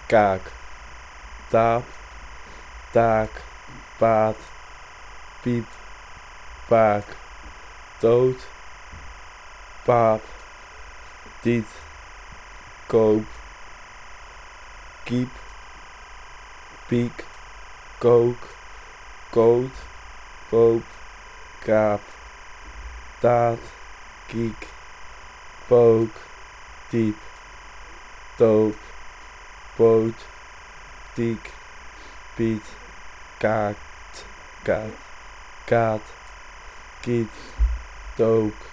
kaak, taap, taak, paat, piep, paak, dood, paap, tiet, koop, kiep, piek, kook, koot, poop, kaap, taat, kiek, pook, diep, toop, poot, tiek, piet, kaakt, kaat, kaat, kiet, took,